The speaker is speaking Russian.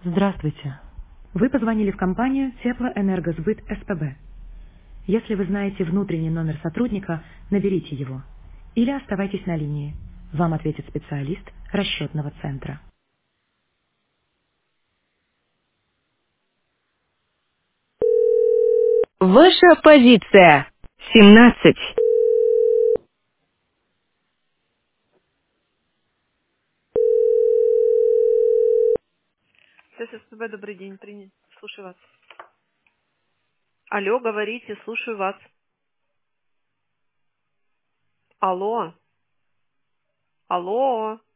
Здравствуйте. Вы позвонили в компанию Теплоэнергосбыт СПБ. Если вы знаете внутренний номер сотрудника, наберите его. Или оставайтесь на линии. Вам ответит специалист расчетного центра. Ваша позиция. 17. ССПБ, добрый день, принят. Слушаю вас. Алло, говорите, слушаю вас. Алло, алло.